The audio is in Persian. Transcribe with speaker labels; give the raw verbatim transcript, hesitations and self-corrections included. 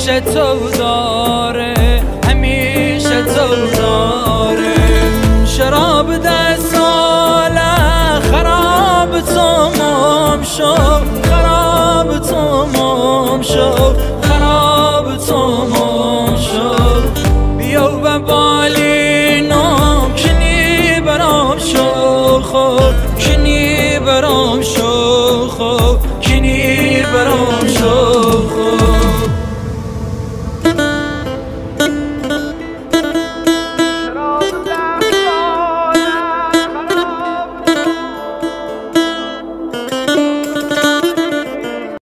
Speaker 1: همیشه تو داره، همیشه تو داره. شراب ده ساله خراب تمام شد، خراب تمام شد، خراب تمام شد. بیا و بالینم کنی برام شو خوب، کنی برام شو خوب، کنی برام شو